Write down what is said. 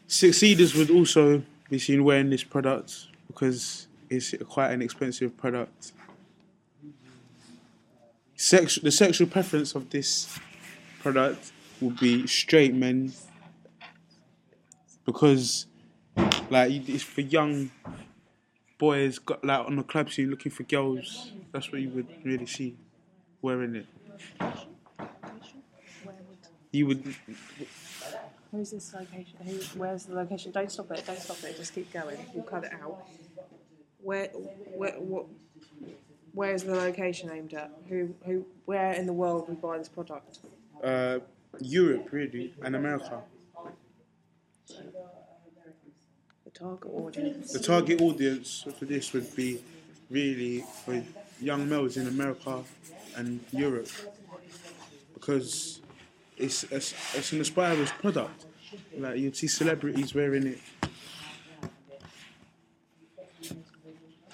Succeeders would also be seen wearing this product because it's quite an expensive product. The sexual preference of this product would be straight men because, like, it's for young boys. Got like on the club scene looking for girls. That's what you would really see wearing it. Where would? You would. Where's this location? Where's the location? Don't stop it. Don't stop it. Just keep going. We'll cut it out. What? Where's the location aimed at? Where in the world would buy this product? Europe, really, and America. The target audience. The target audience for this would be really for young males in America and Europe because it's an aspirer's product. Like you'd see celebrities wearing it.